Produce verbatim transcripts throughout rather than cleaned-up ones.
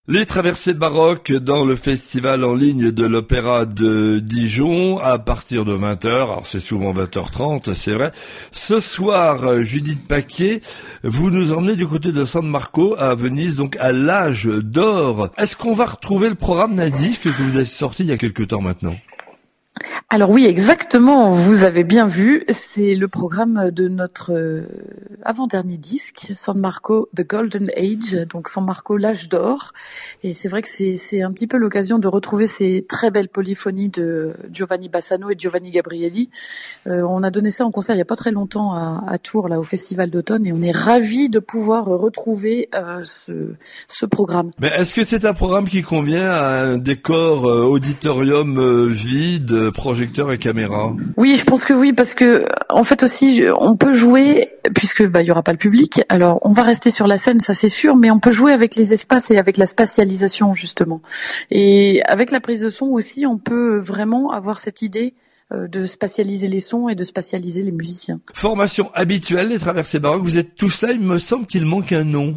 Les traversées baroques dans le festival en ligne de l'Opéra de Dijon à partir de vingt heures. Alors c'est souvent vingt heures trente, c'est vrai. Ce soir, Judith Paquier, vous nous emmenez du côté de San Marco à Venise, donc à l'âge d'or. Est-ce qu'on va retrouver le programme d'un disque que vous avez sorti il y a quelque temps maintenant ? Alors oui, exactement, vous avez bien vu, c'est le programme de notre euh, avant-dernier disque, San Marco, The Golden Age, donc San Marco, l'âge d'or. Et c'est vrai que c'est, c'est un petit peu l'occasion de retrouver ces très belles polyphonies de Giovanni Bassano et Giovanni Gabrieli. Euh, on a donné ça en concert il n'y a pas très longtemps à, à Tours, là, au Festival d'automne, et on est ravis de pouvoir retrouver euh, ce, ce programme. Mais est-ce que c'est un programme qui convient à un décor euh, auditorium euh, vide, projecteur et caméra? Oui, je pense que oui, parce que en fait aussi, on peut jouer, puisque bah il y aura pas le public. Alors, on va rester sur la scène, ça c'est sûr, mais on peut jouer avec les espaces et avec la spatialisation justement. Et avec la prise de son aussi, on peut vraiment avoir cette idée de spatialiser les sons et de spatialiser les musiciens. Formation habituelle des traversées baroques, vous êtes tous là, il me semble qu'il manque un nom.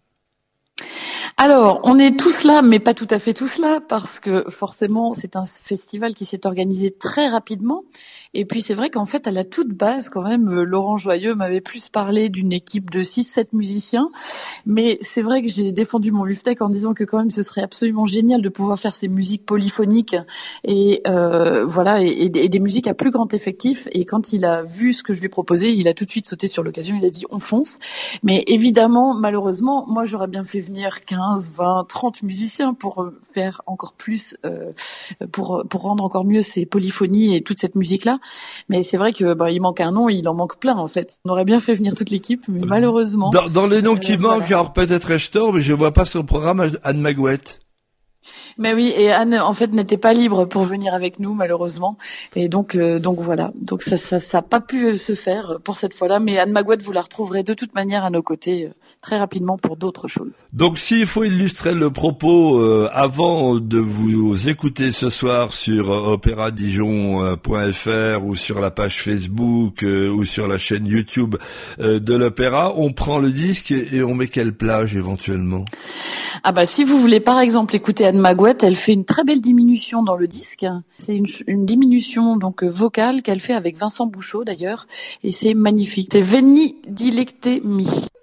Alors, on est tous là, mais pas tout à fait tous là, parce que forcément, c'est un festival qui s'est organisé très rapidement. Et puis, c'est vrai qu'en fait, à la toute base, quand même, Laurent Joyeux m'avait plus parlé d'une équipe de six sept musiciens. Mais c'est vrai que j'ai défendu mon beefsteak en disant que quand même, ce serait absolument génial de pouvoir faire ces musiques polyphoniques et euh, voilà, et, et des musiques à plus grand effectif. Et quand il a vu ce que je lui proposais, il a tout de suite sauté sur l'occasion. Il a dit, on fonce. Mais évidemment, malheureusement, moi, j'aurais bien fait venir quinze, vingt, trente musiciens pour faire encore plus, euh, pour pour rendre encore mieux ces polyphonies et toute cette musique-là. Mais c'est vrai que bah, il manque un nom, il en manque plein en fait. On aurait bien fait venir toute l'équipe, mais malheureusement. Dans, dans les noms qui euh, manquent, voilà. alors peut-être Estor, mais je vois pas sur le programme Anne Magouette. Mais oui, et Anne en fait n'était pas libre pour venir avec nous malheureusement, et donc euh, donc voilà, donc ça ça ça a pas pu se faire pour cette fois-là. Mais Anne Magouette, vous la retrouverez de toute manière à nos côtés euh, très rapidement pour d'autres choses. Donc s'il faut illustrer le propos euh, avant de vous écouter ce soir sur euh, opéra dijon point f r ou sur la page Facebook euh, ou sur la chaîne YouTube euh, de l'opéra, on prend le disque et, et on met quelle plage éventuellement? Ah bah si vous voulez par exemple écouter Anne Magouette, elle fait une très belle diminution dans le disque. C'est une, une diminution donc vocale qu'elle fait avec Vincent Bouchot d'ailleurs, et c'est magnifique. C'est Veni Dilecte Mi.